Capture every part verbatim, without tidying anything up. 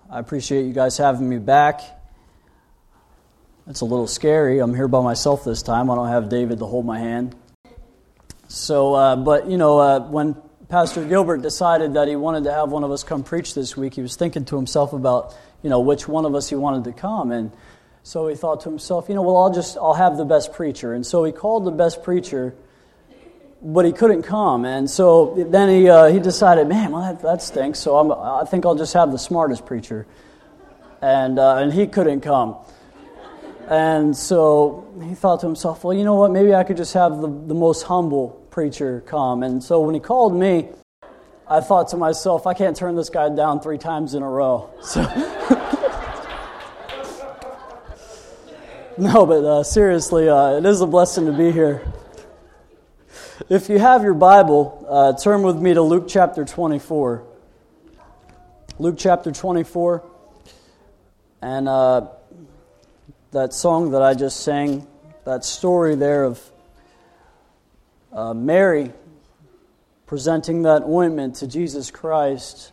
I appreciate you guys having me back. It's a little scary. I'm here by myself this time. I don't have David to hold my hand. So, uh, but, you know, uh, when Pastor Gilbert decided that he wanted to have one of us come preach this week, he was thinking to himself about, you know, which one of us he wanted to come. And so he thought to himself, you know, well, I'll just, I'll have the best preacher. And so he called the best preacher, but he couldn't come. And so then he uh, he decided, man, well, that, that stinks. So I'm, I think I'll just have the smartest preacher. And uh, and he couldn't come. And so he thought to himself, well, you know what, maybe I could just have the, the most humble preacher come. And so when he called me, I thought to myself, I can't turn this guy down three times in a row. So no, but uh, seriously, uh, it is a blessing to be here. If you have your Bible, uh, turn with me to Luke chapter twenty-four. Luke chapter twenty-four. And uh, that song that I just sang, that story there of uh, Mary presenting that ointment to Jesus Christ.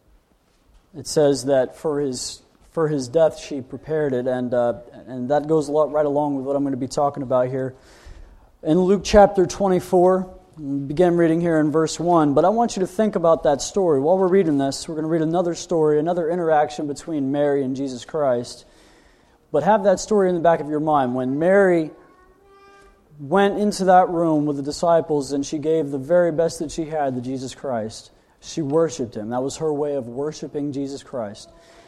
It says that for his for his death she prepared it, and uh, and that goes a lot right along with what I'm going to be talking about here. In Luke chapter twenty-four, we'll begin reading here in verse one, but I want you to think about that story. While we're reading this, we're going to read another story, another interaction between Mary and Jesus Christ. But have that story in the back of your mind. When Mary went into that room with the disciples and she gave the very best that she had to Jesus Christ, she worshiped Him. That was her way of worshiping Jesus Christ.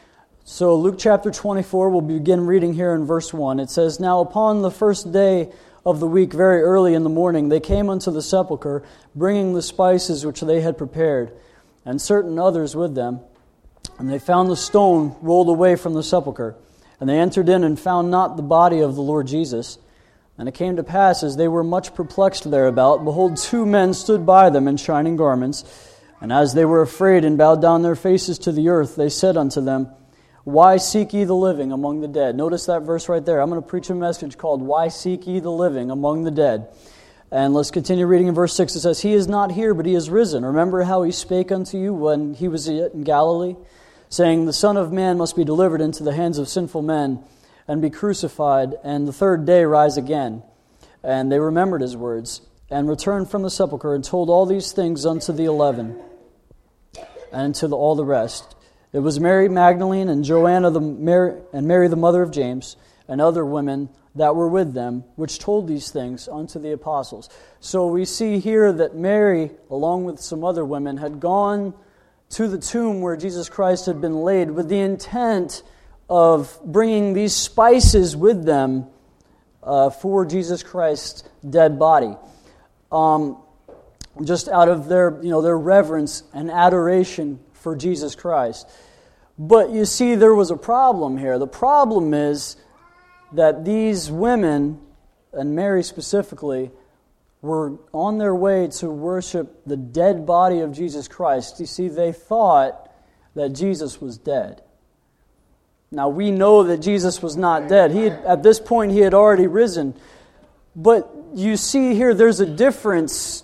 So Luke chapter twenty-four, we'll begin reading here in verse one. It says, "Now upon the first day of the week, very early in the morning, they came unto the sepulchre, bringing the spices which they had prepared, and certain others with them. And they found the stone rolled away from the sepulchre. And they entered in and found not the body of the Lord Jesus. And it came to pass, as they were much perplexed thereabout, behold, two men stood by them in shining garments. And as they were afraid and bowed down their faces to the earth, they said unto them, Why seek ye the living among the dead?" Notice that verse right there. I'm going to preach a message called, "Why seek ye the living among the dead?" And let's continue reading in verse six. It says, "He is not here, but He is risen. Remember how He spake unto you when He was yet in Galilee, saying, The Son of Man must be delivered into the hands of sinful men, and be crucified, and the third day rise again." And they remembered His words, and returned from the sepulchre, and told all these things unto the eleven, and to the, all the rest. It was Mary Magdalene and Joanna the Mary, and Mary the mother of James, and other women that were with them, which told these things unto the apostles. So we see here that Mary, along with some other women, had gone to the tomb where Jesus Christ had been laid with the intent of bringing these spices with them uh, for Jesus Christ's dead body. Um, just out of their, you know, their reverence and adoration for Jesus Christ. But you see, there was a problem here. The problem is that these women, and Mary specifically, were on their way to worship the dead body of Jesus Christ. You see, they thought that Jesus was dead. Now, we know that Jesus was not dead. He had, at this point, He had already risen. But you see here, there's a difference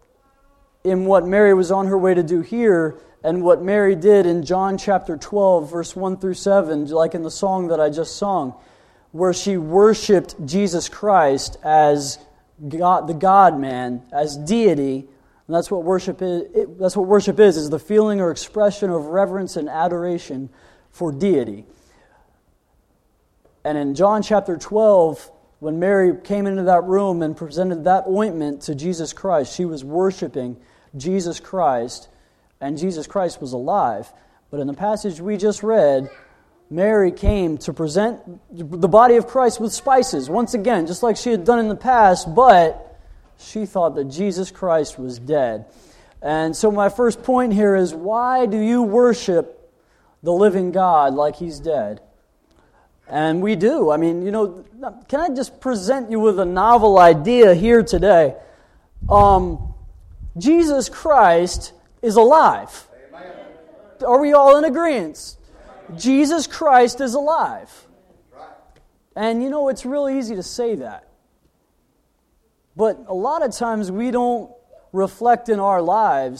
in what Mary was on her way to do here and what Mary did in John chapter twelve, verse one through seven, like in the song that I just sung, where she worshipped Jesus Christ as God, the God-man, as deity. And that's what worship is. It, that's what worship is, is the feeling or expression of reverence and adoration for deity. And in John chapter twelve, when Mary came into that room and presented that ointment to Jesus Christ, she was worshiping Jesus Christ, and Jesus Christ was alive. But in the passage we just read, Mary came to present the body of Christ with spices, once again, just like she had done in the past, but she thought that Jesus Christ was dead. And so my first point here is, why do you worship the living God like He's dead? And we do. I mean, you know, can I just present you with a novel idea here today? Um, Jesus Christ is alive. Amen. Are we all in agreement? Jesus Christ is alive. And you know, it's real easy to say that. But a lot of times we don't reflect in our lives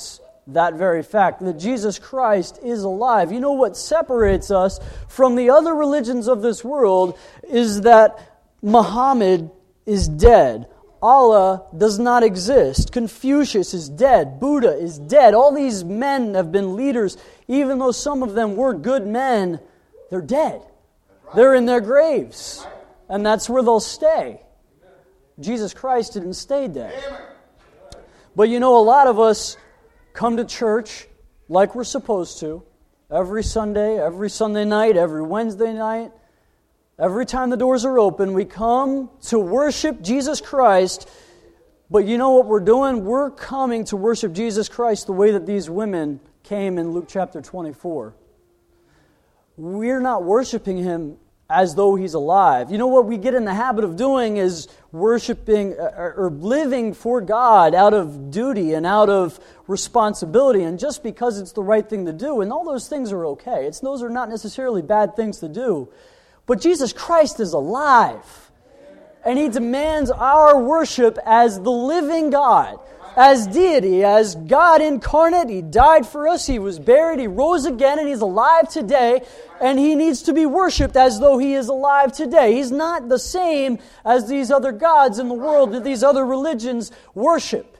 that very fact, that Jesus Christ is alive. You know what separates us from the other religions of this world is that Muhammad is dead. Allah does not exist. Confucius is dead. Buddha is dead. All these men have been leaders. Even though some of them were good men, they're dead. They're in their graves. And that's where they'll stay. Jesus Christ didn't stay dead. But you know, a lot of us come to church like we're supposed to. Every Sunday, every Sunday night, every Wednesday night. Every time the doors are open, we come to worship Jesus Christ. But you know what we're doing? We're coming to worship Jesus Christ the way that these women came in Luke chapter twenty-four. We're not worshiping Him as though He's alive. You know what we get in the habit of doing is worshiping or living for God out of duty and out of responsibility and just because it's the right thing to do. And all those things are okay. It's those are not necessarily bad things to do. But Jesus Christ is alive. And He demands our worship as the living God, as deity, as God incarnate. He died for us, He was buried, He rose again, and He's alive today. And He needs to be worshipped as though He is alive today. He's not the same as these other gods in the world that these other religions worship.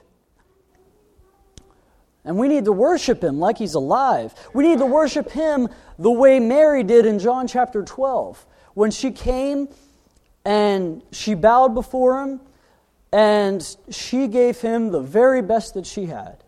And we need to worship Him like He's alive. We need to worship Him the way Mary did in John chapter twelve. When she came and she bowed before Him and she gave Him the very best that she had.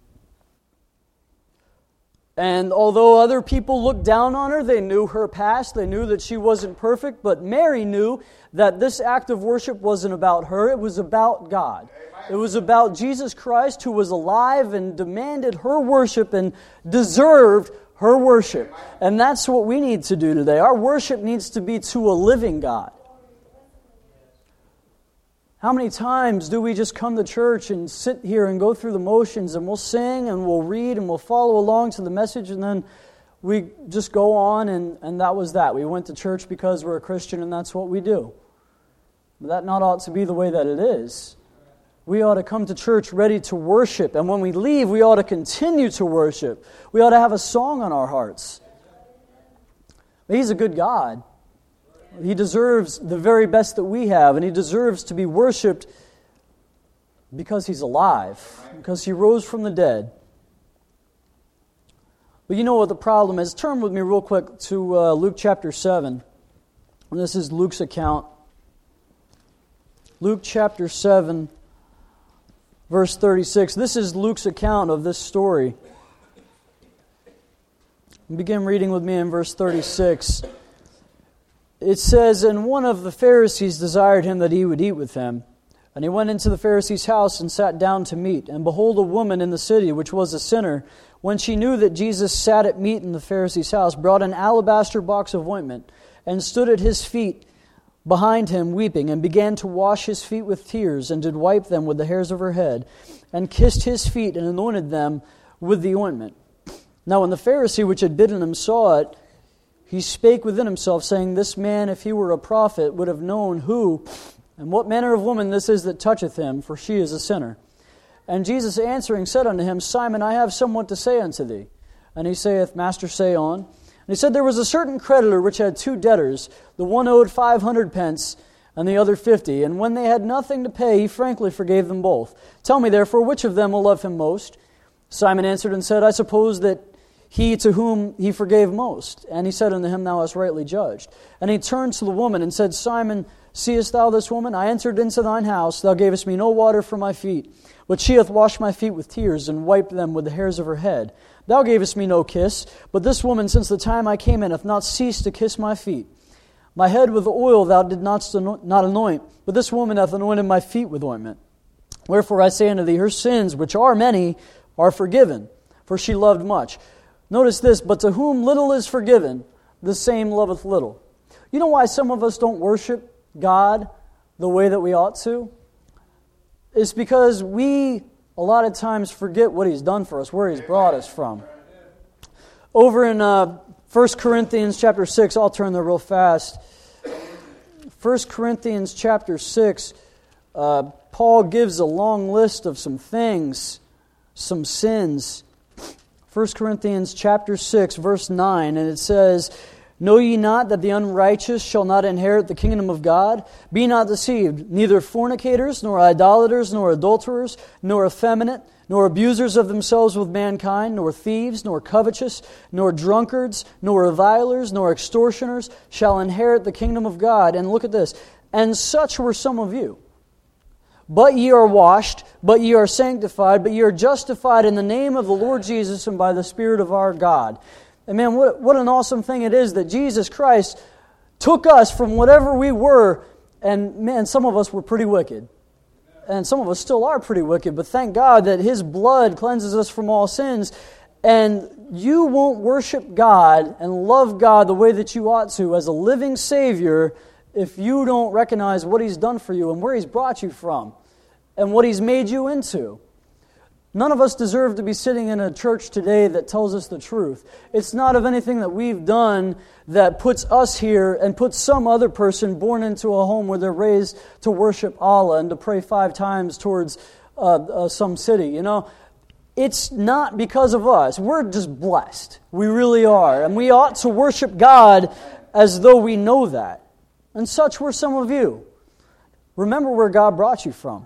And although other people looked down on her, they knew her past, they knew that she wasn't perfect, but Mary knew that this act of worship wasn't about her, it was about God. It was about Jesus Christ who was alive and demanded her worship and deserved her worship. And that's what we need to do today. Our worship needs to be to a living God. How many times do we just come to church and sit here and go through the motions and we'll sing and we'll read and we'll follow along to the message and then we just go on and, and that was that. We went to church because we're a Christian and that's what we do. But that not ought to be the way that it is. We ought to come to church ready to worship. And when we leave, we ought to continue to worship. We ought to have a song on our hearts. He's a good God. He deserves the very best that we have. And He deserves to be worshiped because He's alive. Because He rose from the dead. But you know what the problem is? Turn with me real quick to uh, Luke chapter seven. And this is Luke's account. Luke chapter seven. Verse thirty-six, this is Luke's account of this story. Begin reading with me in verse thirty-six. It says, "And one of the Pharisees desired him that he would eat with him. And he went into the Pharisee's house and sat down to meat. And behold, a woman in the city, which was a sinner, when she knew that Jesus sat at meat in the Pharisee's house, brought an alabaster box of ointment, and stood at His feet behind Him weeping, and began to wash His feet with tears, and did wipe them with the hairs of her head, and kissed His feet, and anointed them with the ointment. Now when the Pharisee which had bidden him saw it, he spake within himself, saying, This man, if he were a prophet, would have known who and what manner of woman this is that toucheth him, for she is a sinner. And Jesus answering said unto him, Simon, I have somewhat to say unto thee. And he saith, Master, say on. And he said, There was a certain creditor which had two debtors. The one owed five hundred pence, and the other fifty. And when they had nothing to pay, he frankly forgave them both. Tell me, therefore, which of them will love him most? Simon answered and said, I suppose that he to whom he forgave most. And he said unto him, Thou hast rightly judged. And he turned to the woman and said, Simon, seest thou this woman? I entered into thine house. Thou gavest me no water for my feet, but she hath washed my feet with tears, and wiped them with the hairs of her head. Thou gavest me no kiss, but this woman, since the time I came in, hath not ceased to kiss my feet. My head with oil thou didst not not anoint, but this woman hath anointed my feet with ointment. Wherefore I say unto thee, her sins, which are many, are forgiven, for she loved much. Notice this, but to whom little is forgiven, the same loveth little. You know why some of us don't worship God the way that we ought to? It's because we, a lot of times, forget what He's done for us, where He's brought us from. Over in uh, First Corinthians chapter six, I'll turn there real fast. First Corinthians chapter six, uh, Paul gives a long list of some things, some sins First Corinthians chapter six, verse nine, and it says, "Know ye not that the unrighteous shall not inherit the kingdom of God? Be not deceived, neither fornicators, nor idolaters, nor adulterers, nor effeminate, nor abusers of themselves with mankind, nor thieves, nor covetous, nor drunkards, nor revilers, nor extortioners shall inherit the kingdom of God." And look at this. "And such were some of you. But ye are washed, but ye are sanctified, but ye are justified in the name of the Lord Jesus and by the Spirit of our God." And man, what, what an awesome thing it is that Jesus Christ took us from whatever we were, and man, some of us were pretty wicked. And some of us still are pretty wicked, but thank God that His blood cleanses us from all sins. And you won't worship God and love God the way that you ought to as a living Savior if you don't recognize what He's done for you and where He's brought you from and what He's made you into. None of us deserve to be sitting in a church today that tells us the truth. It's not of anything that we've done that puts us here and puts some other person born into a home where they're raised to worship Allah and to pray five times towards uh, uh, some city. You know, it's not because of us. We're just blessed. We really are. And we ought to worship God as though we know that. And such were some of you. Remember where God brought you from.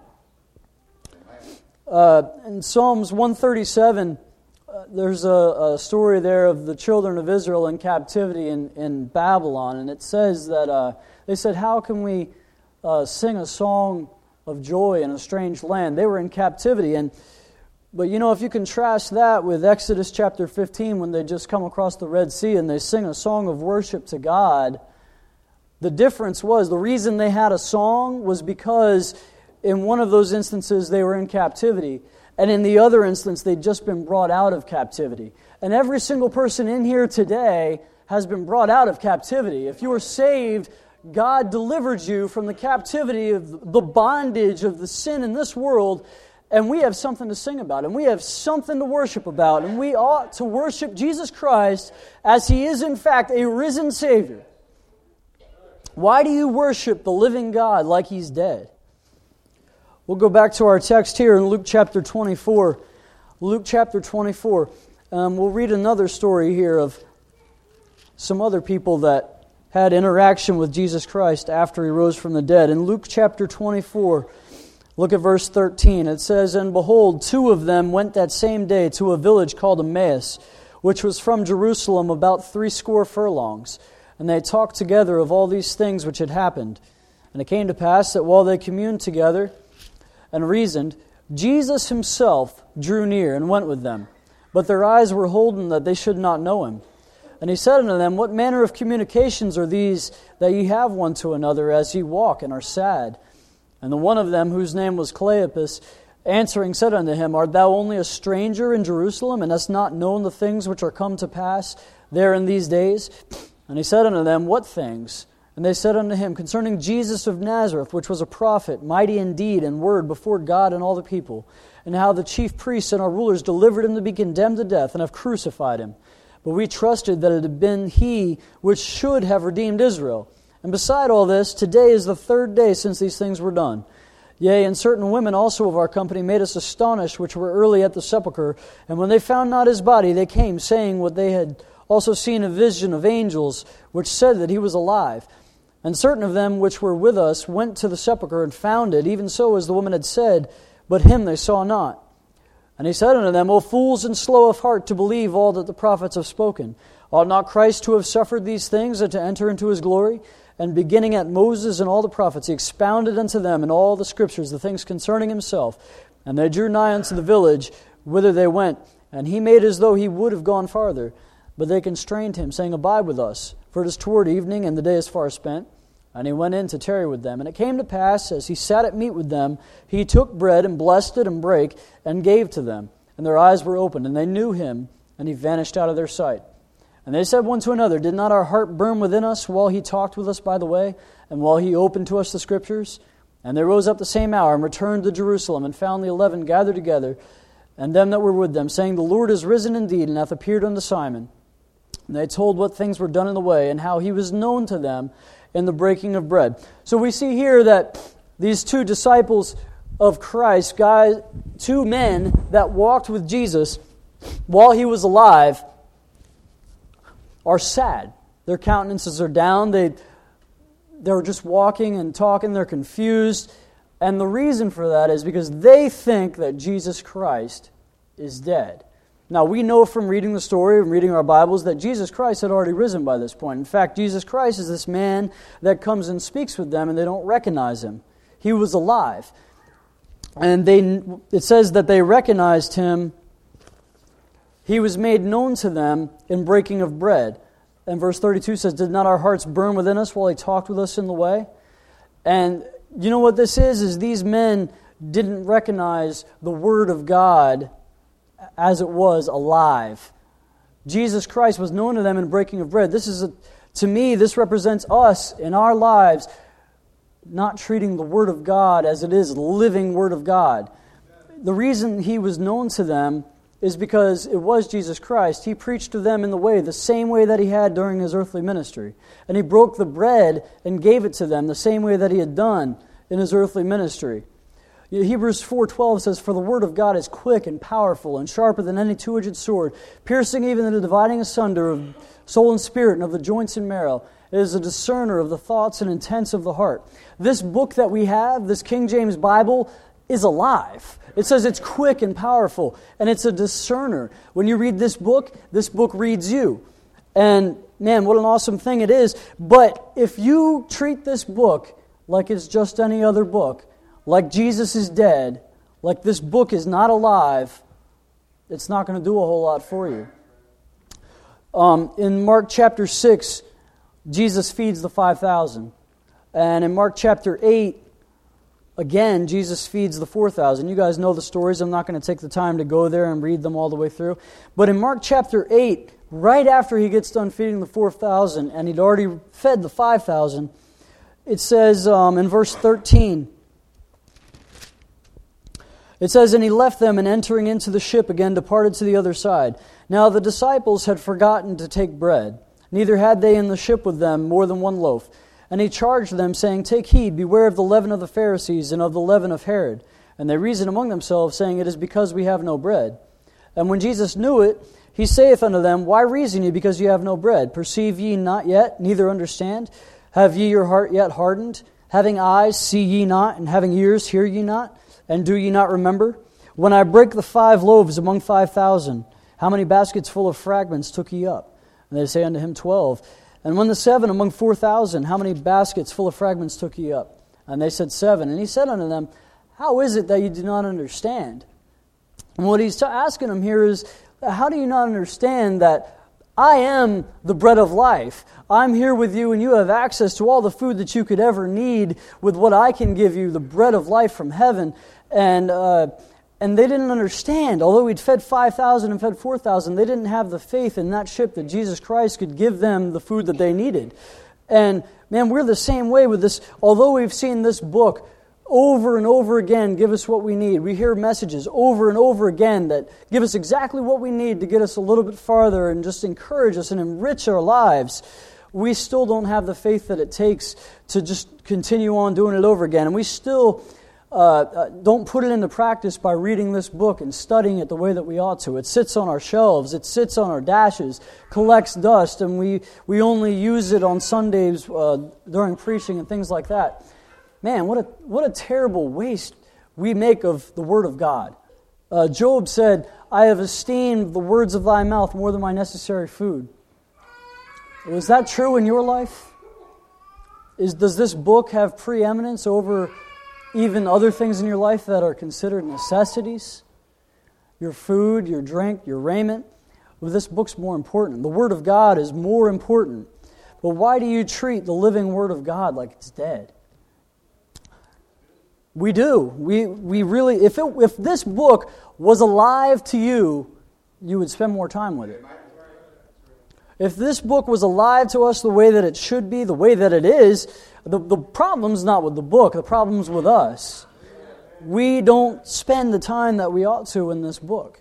Uh, in Psalms one thirty-seven, uh, there's a, a story there of the children of Israel in captivity in, in Babylon, and it says that uh, they said, "How can we uh, sing a song of joy in a strange land?" They were in captivity, and but you know, if you contrast that with Exodus chapter fifteen, when they just come across the Red Sea and they sing a song of worship to God, the difference was, the reason they had a song was because in one of those instances, they were in captivity. And in the other instance, they'd just been brought out of captivity. And every single person in here today has been brought out of captivity. If you were saved, God delivered you from the captivity of the bondage of the sin in this world. And we have something to sing about. And we have something to worship about. And we ought to worship Jesus Christ as He is, in fact, a risen Savior. Why do you worship the living God like He's dead? We'll go back to our text here in Luke chapter twenty-four. Luke chapter twenty-four. Um, we'll read another story here of some other people that had interaction with Jesus Christ after He rose from the dead. In Luke chapter twenty-four, look at verse thirteen. It says, "And behold, two of them went that same day to a village called Emmaus, which was from Jerusalem about threescore furlongs. And they talked together of all these things which had happened. And it came to pass that while they communed together and reasoned, Jesus Himself drew near and went with them. But their eyes were holden that they should not know Him. And He said unto them, What manner of communications are these that ye have one to another as ye walk and are sad? And the one of them, whose name was Cleopas, answering said unto him, Art thou only a stranger in Jerusalem, and hast not known the things which are come to pass there in these days? And He said unto them, What things? And they said unto Him, Concerning Jesus of Nazareth, which was a prophet, mighty in deed and word before God and all the people, and how the chief priests and our rulers delivered Him to be condemned to death, and have crucified Him. But we trusted that it had been He which should have redeemed Israel. And beside all this, today is the third day since these things were done. Yea, and certain women also of our company made us astonished, which were early at the sepulchre. And when they found not His body, they came, saying what they had also seen a vision of angels, which said that He was alive. And certain of them which were with us went to the sepulchre and found it, even so as the woman had said, but Him they saw not. And He said unto them, O fools and slow of heart to believe all that the prophets have spoken. Ought not Christ to have suffered these things and to enter into His glory? And beginning at Moses and all the prophets, He expounded unto them in all the Scriptures the things concerning Himself. And they drew nigh unto the village whither they went. And He made as though He would have gone farther. But they constrained Him, saying, Abide with us, for it is toward evening, and the day is far spent. And He went in to tarry with them. And it came to pass, as He sat at meat with them, He took bread, and blessed it, and brake, and gave to them. And their eyes were opened, and they knew Him, and He vanished out of their sight. And they said one to another, Did not our heart burn within us while He talked with us by the way, and while He opened to us the Scriptures? And they rose up the same hour, and returned to Jerusalem, and found the eleven gathered together, and them that were with them, saying, The Lord is risen indeed, and hath appeared unto Simon. And they told what things were done in the way, and how He was known to them in the breaking of bread. So we see here that these two disciples of Christ, guys, two men that walked with Jesus, while he was alive, are sad. Their countenances are down. They, they're just walking and talking. They're confused. And the reason for that is because they think that Jesus Christ is dead. Now, we know from reading the story and reading our Bibles that Jesus Christ had already risen by this point. In fact, Jesus Christ is this man that comes and speaks with them, and they don't recognize him. He was alive. And they, it says that they recognized him. He was made known to them in breaking of bread. And verse thirty-two says, "Did not our hearts burn within us while he talked with us in the way?" And you know what this is? Is these men didn't recognize the Word of God as it was alive. Jesus Christ was known to them in breaking of bread. This is, a, to me, this represents us in our lives not treating the Word of God as it is, the living Word of God. The reason He was known to them is because it was Jesus Christ. He preached to them in the way, the same way that He had during His earthly ministry. And He broke the bread and gave it to them the same way that He had done in His earthly ministry. Hebrews four twelve says, "For the Word of God is quick and powerful and sharper than any two-edged sword, piercing even to the dividing asunder of soul and spirit and of the joints and marrow. It is a discerner of the thoughts and intents of the heart." This book that we have, this King James Bible, is alive. It says it's quick and powerful, and it's a discerner. When you read this book, this book reads you. And man, what an awesome thing it is. But if you treat this book like it's just any other book, like Jesus is dead, like this book is not alive, it's not going to do a whole lot for you. Um, in Mark chapter six, Jesus feeds the five thousand. And in Mark chapter eight, again, Jesus feeds the four thousand. You guys know the stories. I'm not going to take the time to go there and read them all the way through. But in Mark chapter eight, right after He gets done feeding the four thousand, and He'd already fed the five thousand, it says um, in verse thirteen, it says, "And He left them, and entering into the ship again departed to the other side. Now the disciples had forgotten to take bread, neither had they in the ship with them more than one loaf. And He charged them, saying, Take heed, beware of the leaven of the Pharisees and of the leaven of Herod. And they reasoned among themselves, saying, It is because we have no bread. And when Jesus knew it, He saith unto them, Why reason ye because ye have no bread? Perceive ye not yet, neither understand? Have ye your heart yet hardened? Having eyes, see ye not, and having ears, hear ye not? And do ye not remember? When I break the five loaves among five thousand, how many baskets full of fragments took ye up? And they say unto Him, Twelve. And when the seven among four thousand, how many baskets full of fragments took ye up? And they said, Seven. And He said unto them, How is it that you do not understand? And what He's asking them here is, how do you not understand that I am the bread of life? I'm here with you, and you have access to all the food that you could ever need with what I can give you, the bread of life from heaven. And uh, and they didn't understand. Although He'd fed five thousand and fed four thousand, they didn't have the faith in that ship that Jesus Christ could give them the food that they needed. And man, we're the same way with this. Although we've seen this book over and over again give us what we need, we hear messages over and over again that give us exactly what we need to get us a little bit farther and just encourage us and enrich our lives, we still don't have the faith that it takes to just continue on doing it over again. And we still uh, uh, don't put it into practice by reading this book and studying it the way that we ought to. It sits on our shelves, it sits on our dashes, collects dust, and we, we only use it on Sundays uh, during preaching and things like that. Man, what a what a terrible waste we make of the Word of God. Uh, Job said, I have esteemed the words of thy mouth more than my necessary food. Was that true in your life? Is, does this book have preeminence over even other things in your life that are considered necessities? Your food, your drink, your raiment? Well, this book's more important. The Word of God is more important. But why do you treat the living Word of God like it's dead? We do. We we really, if it, if this book was alive to you, you would spend more time with it. If this book was alive to us the way that it should be, the way that it is, the, the problem's not with the book, the problem's with us. We don't spend the time that we ought to in this book.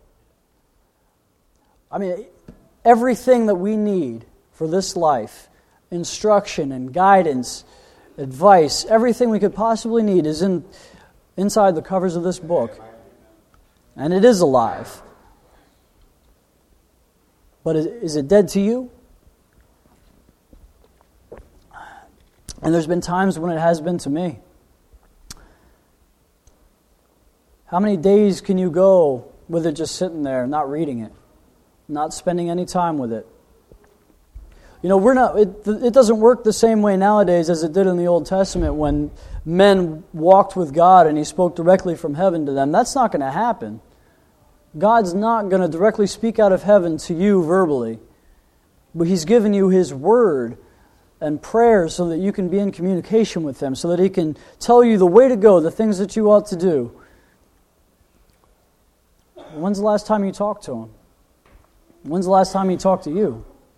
I mean, everything that we need for this life, instruction and guidance, advice, everything we could possibly need is in inside the covers of this book. And it is alive. But is, is it dead to you? And there's been times when it has been to me. How many days can you go with it just sitting there, not reading it, not spending any time with it? You know, we're not. It, it doesn't work the same way nowadays as it did in the Old Testament when men walked with God and He spoke directly from heaven to them. That's not going to happen. God's not going to directly speak out of heaven to you verbally, but He's given you His Word and prayer so that you can be in communication with Him, so that He can tell you the way to go, the things that you ought to do. When's the last time you talked to Him? When's the last time He talked to you?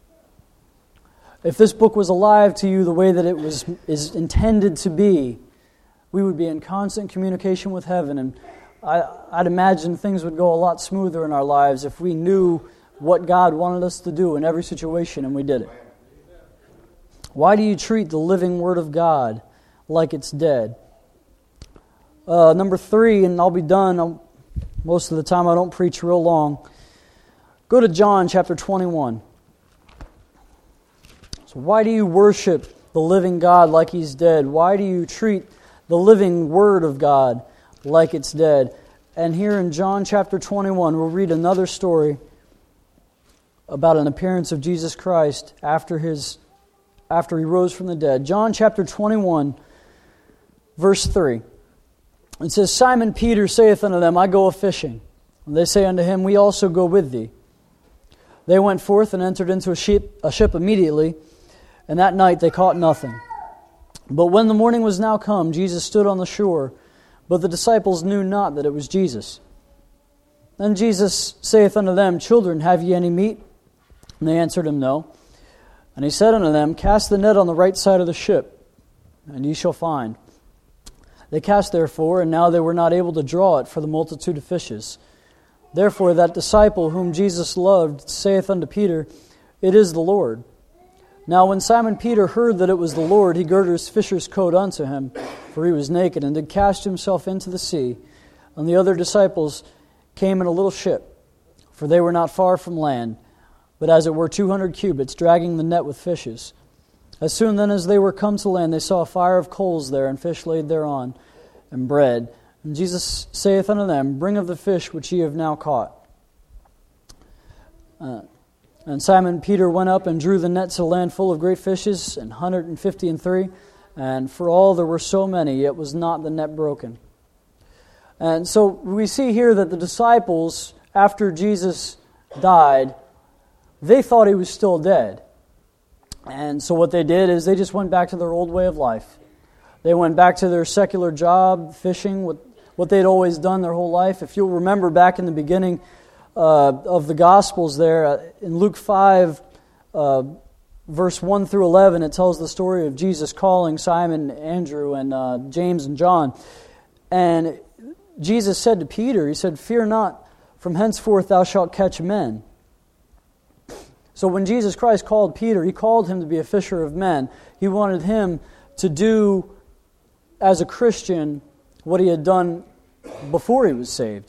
If this book was alive to you the way that it was is intended to be, we would be in constant communication with heaven, and I, I'd imagine things would go a lot smoother in our lives if we knew what God wanted us to do in every situation and we did it. Why do you treat the living Word of God like it's dead? Uh, number three, and I'll be done. I'll, most of the time I don't preach real long. Go to John chapter twenty-one. So why do you worship the living God like He's dead? Why do you treat the living Word of God like it's dead? And here in John chapter twenty-one, we'll read another story about an appearance of Jesus Christ after his after He rose from the dead. John chapter twenty-one, verse three. It says, Simon Peter saith unto them, I go a-fishing. And they say unto him, We also go with thee. They went forth and entered into a ship, a ship immediately, and that night they caught nothing. But when the morning was now come, Jesus stood on the shore, but the disciples knew not that it was Jesus. Then Jesus saith unto them, Children, have ye any meat? And they answered Him, No. And He said unto them, Cast the net on the right side of the ship, and ye shall find. They cast therefore, and now they were not able to draw it for the multitude of fishes. Therefore that disciple whom Jesus loved saith unto Peter, It is the Lord. Now when Simon Peter heard that it was the Lord, he girded his fisher's coat unto him, for he was naked, and did cast himself into the sea. And the other disciples came in a little ship, for they were not far from land, but as it were two hundred cubits, dragging the net with fishes. As soon then as they were come to land, they saw a fire of coals there, and fish laid thereon, and bread. And Jesus saith unto them, Bring of the fish which ye have now caught. Uh, and Simon Peter went up and drew the net to land full of great fishes, an hundred and fifty and three. And for all there were so many, yet was not the net broken. And so we see here that the disciples, after Jesus died, they thought He was still dead. And so what they did is they just went back to their old way of life. They went back to their secular job, fishing, what, what they'd always done their whole life. If you'll remember back in the beginning uh, of the Gospels there, uh, in Luke five, uh, verse one through eleven, it tells the story of Jesus calling Simon, Andrew, and uh, James and John. And Jesus said to Peter, He said, Fear not, from henceforth thou shalt catch men. So when Jesus Christ called Peter, He called him to be a fisher of men. He wanted him to do, as a Christian, what he had done before he was saved.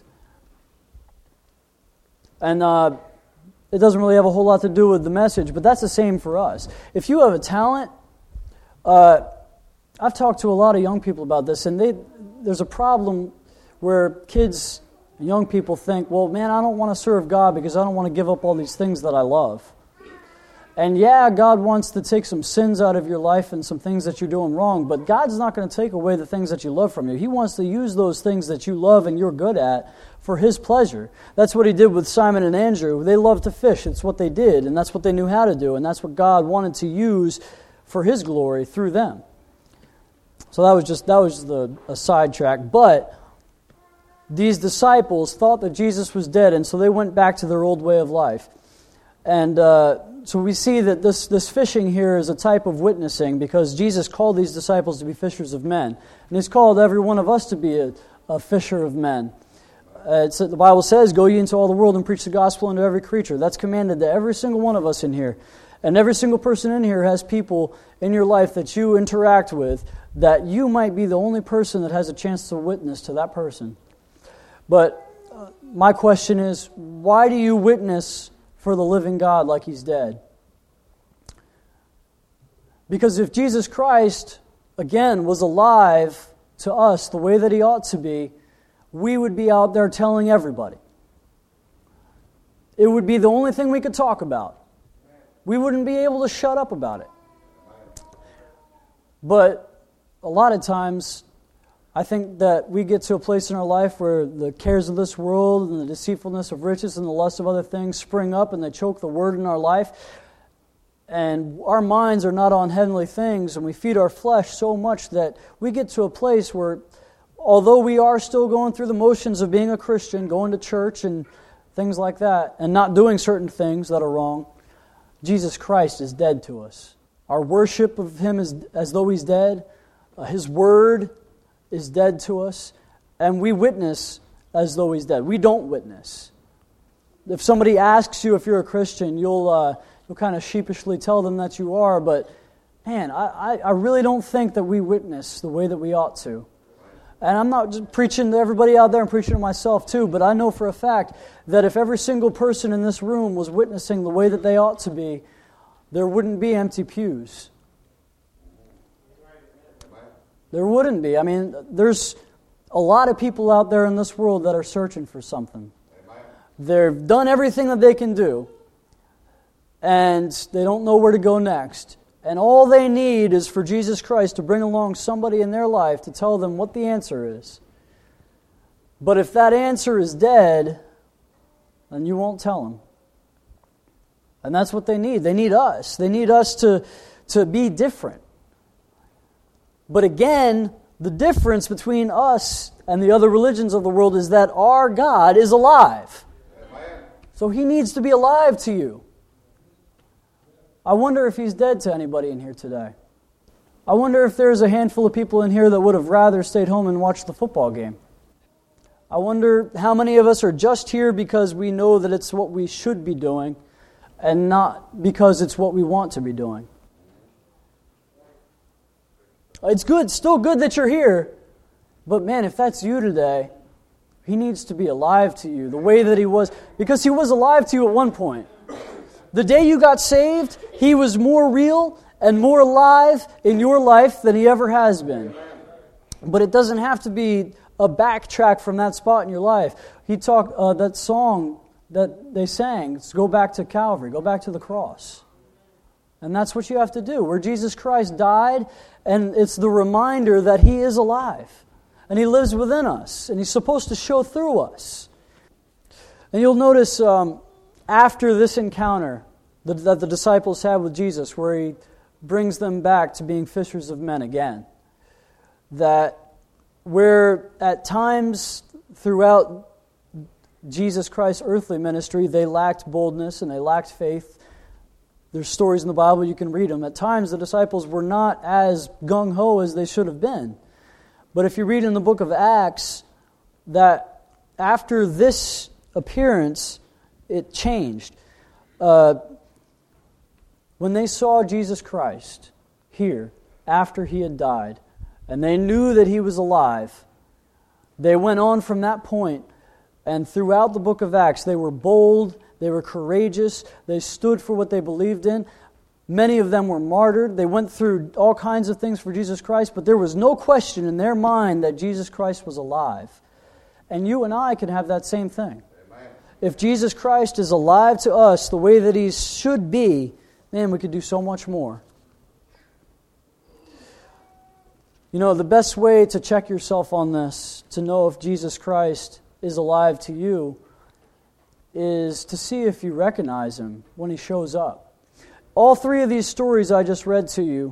And uh, it doesn't really have a whole lot to do with the message, but that's the same for us. If you have a talent, uh, I've talked to a lot of young people about this, and they there's a problem where kids, young people think, well, man, I don't want to serve God because I don't want to give up all these things that I love. And yeah, God wants to take some sins out of your life and some things that you're doing wrong, but God's not going to take away the things that you love from you. He wants to use those things that you love and you're good at for His pleasure. That's what He did with Simon and Andrew. They loved to fish. It's what they did, and that's what they knew how to do, and that's what God wanted to use for His glory through them. So that was just that was the a sidetrack. But these disciples thought that Jesus was dead, and so they went back to their old way of life. And uh, so we see that this, this fishing here is a type of witnessing, because Jesus called these disciples to be fishers of men. And He's called every one of us to be a, a fisher of men. Uh, it's, the Bible says, Go ye into all the world and preach the gospel unto every creature. That's commanded to every single one of us in here. And every single person in here has people in your life that you interact with, that you might be the only person that has a chance to witness to that person. But uh, my question is, why do you witness for the living God like he's dead. Because if Jesus Christ, again, was alive to us the way that he ought to be, we would be out there telling everybody. It would be the only thing we could talk about. We wouldn't be able to shut up about it. But a lot of times, I think that we get to a place in our life where the cares of this world and the deceitfulness of riches and the lust of other things spring up and they choke the word in our life. And our minds are not on heavenly things, and we feed our flesh so much that we get to a place where, although we are still going through the motions of being a Christian, going to church and things like that, and not doing certain things that are wrong, Jesus Christ is dead to us. Our worship of Him is as though He's dead. Uh, His Word is dead to us. And we witness as though He's dead. We don't witness. If somebody asks you if you're a Christian, you'll uh, you'll kind of sheepishly tell them that you are. But man, I, I, I really don't think that we witness the way that we ought to. And I'm not just preaching to everybody out there, I'm preaching to myself too, but I know for a fact that if every single person in this room was witnessing the way that they ought to be, there wouldn't be empty pews. There wouldn't be. I mean, there's a lot of people out there in this world that are searching for something. They've done everything that they can do, and they don't know where to go next. And all they need is for Jesus Christ to bring along somebody in their life to tell them what the answer is. But if that answer is dead, then you won't tell them. And that's what they need. They need us. They need us to, to be different. But again, the difference between us and the other religions of the world is that our God is alive. So He needs to be alive to you. I wonder if He's dead to anybody in here today. I wonder if there's a handful of people in here that would have rather stayed home and watched the football game. I wonder how many of us are just here because we know that it's what we should be doing and not because it's what we want to be doing. It's good, still good that you're here, but man, if that's you today, He needs to be alive to you the way that He was, because He was alive to you at one point. The day you got saved, He was more real and more alive in your life than He ever has been. But it doesn't have to be a backtrack from that spot in your life. He talked uh, that song that they sang, it's go back to Calvary, go back to the cross. And that's what you have to do. Where Jesus Christ died, and it's the reminder that He is alive. And He lives within us. And He's supposed to show through us. And you'll notice um, after this encounter that, that the disciples had with Jesus, where He brings them back to being fishers of men again, that where at times throughout Jesus Christ's earthly ministry they lacked boldness and they lacked faith. There's stories in the Bible, you can read them. At times the disciples were not as gung-ho as they should have been. But if you read in the book of Acts, that after this appearance, it changed. Uh, when they saw Jesus Christ here, after He had died, and they knew that He was alive, they went on from that point, and throughout the book of Acts, they were bold, they were courageous, they stood for what they believed in. Many of them were martyred. They went through all kinds of things for Jesus Christ, but there was no question in their mind that Jesus Christ was alive. And you and I can have that same thing. Amen. If Jesus Christ is alive to us the way that He should be, man, we could do so much more. You know, the best way to check yourself on this, to know if Jesus Christ is alive to you, is to see if you recognize Him when He shows up. All three of these stories I just read to you,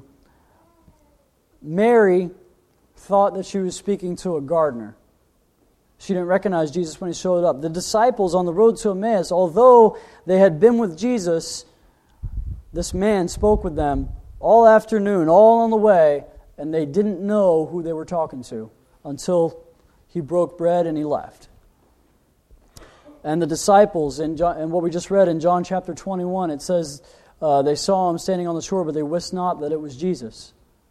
Mary thought that she was speaking to a gardener. She didn't recognize Jesus when He showed up. The disciples on the road to Emmaus, although they had been with Jesus, this man spoke with them all afternoon, all on the way, and they didn't know who they were talking to until He broke bread and He left. And the disciples, in, John, in what we just read in John chapter twenty-one, it says uh, they saw Him standing on the shore, but they wist not that it was Jesus.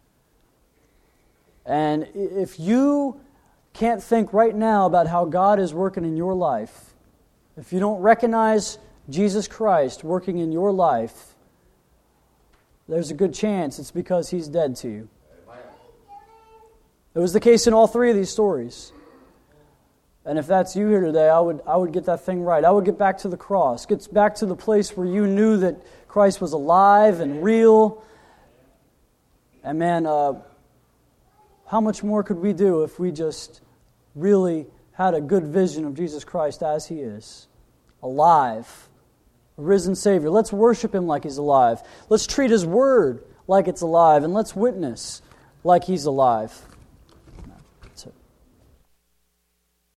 And if you can't think right now about how God is working in your life, if you don't recognize Jesus Christ working in your life, there's a good chance it's because He's dead to you. It was the case in all three of these stories. And if that's you here today, I would I would get that thing right. I would get back to the cross. Get back to the place where you knew that Christ was alive and real. And man, uh, how much more could we do if we just really had a good vision of Jesus Christ as He is? Alive. A risen Savior. Let's worship Him like He's alive. Let's treat His Word like it's alive. And let's witness like He's alive.